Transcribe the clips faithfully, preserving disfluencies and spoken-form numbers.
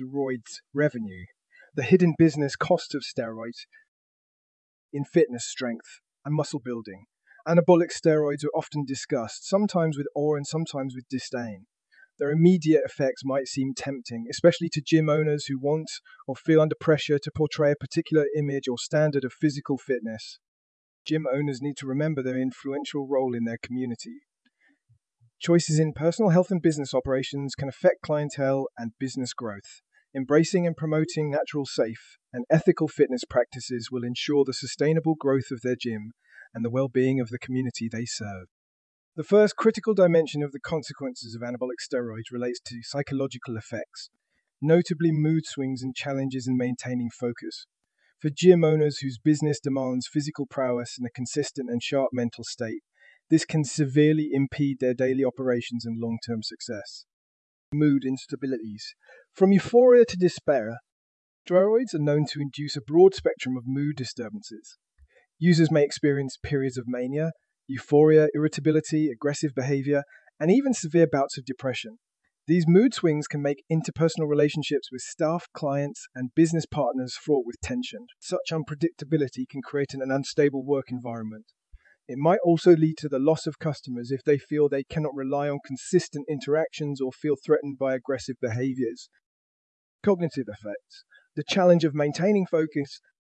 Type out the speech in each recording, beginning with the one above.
steroids revenue, the hidden business cost of steroids in fitness, strength, and muscle building. Anabolic steroids are often discussed, sometimes with awe and sometimes with disdain. Their immediate effects might seem tempting, especially to gym owners who want or feel under pressure to portray a particular image or standard of physical fitness. Gym owners need to remember their influential role in their community. Choices in personal health and business operations can affect clientele and business growth. Embracing and promoting natural, safe, and ethical fitness practices will ensure the sustainable growth of their gym and the well-being of the community they serve. The first critical dimension of the consequences of anabolic steroids relates to psychological effects, notably mood swings and challenges in maintaining focus. For gym owners whose business demands physical prowess and a consistent and sharp mental state, this can severely impede their daily operations and long-term success. Mood instabilities. From euphoria to despair, steroids are known to induce a broad spectrum of mood disturbances. Users may experience periods of mania, euphoria, irritability, aggressive behavior, and even severe bouts of depression. These mood swings can make interpersonal relationships with staff, clients, and business partners fraught with tension. Such unpredictability can create an unstable work environment. It might also lead to the loss of customers if they feel they cannot rely on consistent interactions or feel threatened by aggressive behaviors. Cognitive effects. The challenge of maintaining focus.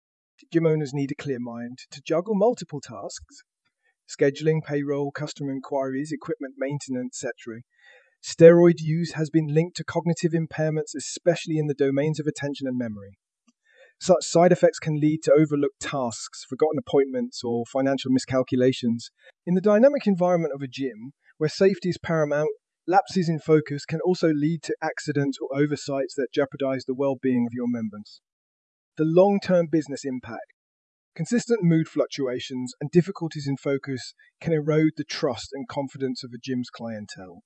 Gym owners need a clear mind to juggle multiple tasks. Scheduling, payroll, customer inquiries, equipment maintenance, et cetera. Steroid use has been linked to cognitive impairments, especially in the domains of attention and memory. Such side effects can lead to overlooked tasks, forgotten appointments, or financial miscalculations. In the dynamic environment of a gym, where safety is paramount, lapses in focus can also lead to accidents or oversights that jeopardize the well-being of your members. The long-term business impact. Consistent mood fluctuations and difficulties in focus can erode the trust and confidence of a gym's clientele.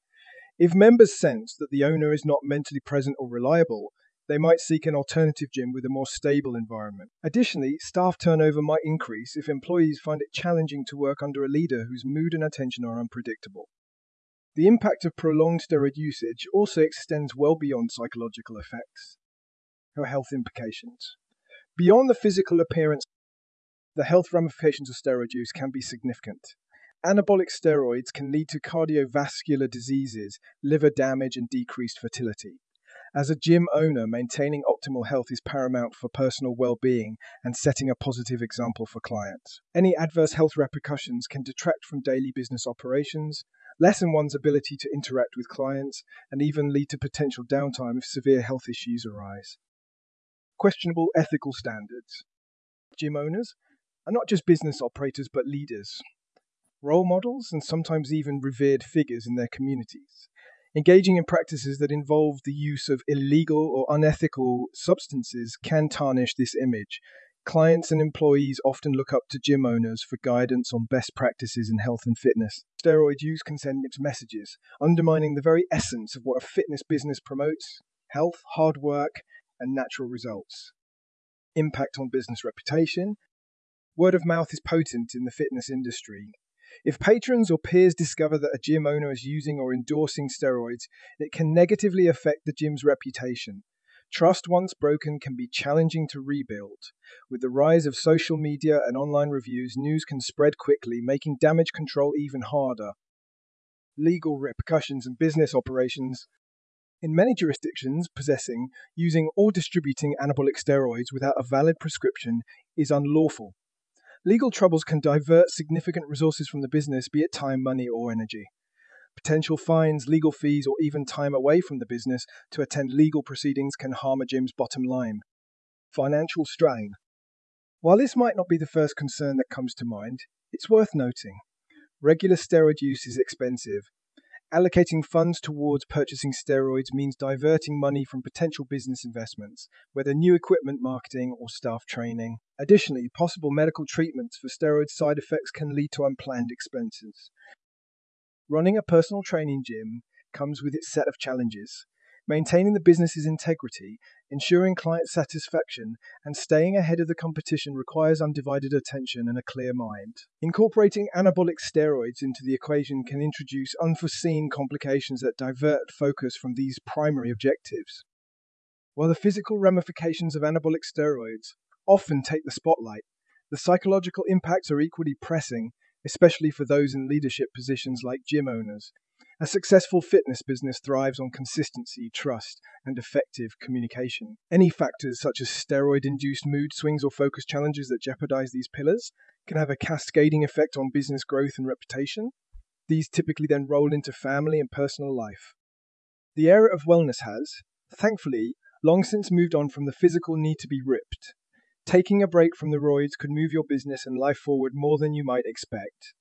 If members sense that the owner is not mentally present or reliable, they might seek an alternative gym with a more stable environment. Additionally, staff turnover might increase if employees find it challenging to work under a leader whose mood and attention are unpredictable. The impact of prolonged steroid usage also extends well beyond psychological effects or health implications. Beyond the physical appearance, the health ramifications of steroid use can be significant. Anabolic steroids can lead to cardiovascular diseases, liver damage, and decreased fertility. As a gym owner, maintaining optimal health is paramount for personal well-being and setting a positive example for clients. Any adverse health repercussions can detract from daily business operations, lessen one's ability to interact with clients, and even lead to potential downtime if severe health issues arise. Questionable ethical standards. Gym owners are not just business operators but leaders, role models, and sometimes even revered figures in their communities. Engaging in practices that involve the use of illegal or unethical substances can tarnish this image. Clients and employees often look up to gym owners for guidance on best practices in health and fitness. Steroid use can send mixed messages, undermining the very essence of what a fitness business promotes: health, hard work, and natural results. Impact on business reputation. Word of mouth is potent in the fitness industry. If patrons or peers discover that a gym owner is using or endorsing steroids, it can negatively affect the gym's reputation. Trust once broken can be challenging to rebuild. With the rise of social media and online reviews, news can spread quickly, making damage control even harder. Legal repercussions and business operations. In many jurisdictions, possessing, using, or distributing anabolic steroids without a valid prescription is unlawful. Legal troubles can divert significant resources from the business, be it time, money, or energy. Potential fines, legal fees, or even time away from the business to attend legal proceedings can harm a gym's bottom line. Financial strain. While this might not be the first concern that comes to mind, it's worth noting. Regular steroid use is expensive. Allocating funds towards purchasing steroids means diverting money from potential business investments, whether new equipment marketing or staff training. Additionally, possible medical treatments for steroid side effects can lead to unplanned expenses. Running a personal training gym comes with its set of challenges. Maintaining the business's integrity, ensuring client satisfaction, and staying ahead of the competition requires undivided attention and a clear mind. Incorporating anabolic steroids into the equation can introduce unforeseen complications that divert focus from these primary objectives. While the physical ramifications of anabolic steroids often take the spotlight, the psychological impacts are equally pressing, especially for those in leadership positions like gym owners. A successful fitness business thrives on consistency, trust, and effective communication. Any factors such as steroid-induced mood swings or focus challenges that jeopardize these pillars can have a cascading effect on business growth and reputation. These typically then roll into family and personal life. The area of wellness has, thankfully, long since moved on from the physical need to be ripped. Taking a break from the roids could move your business and life forward more than you might expect.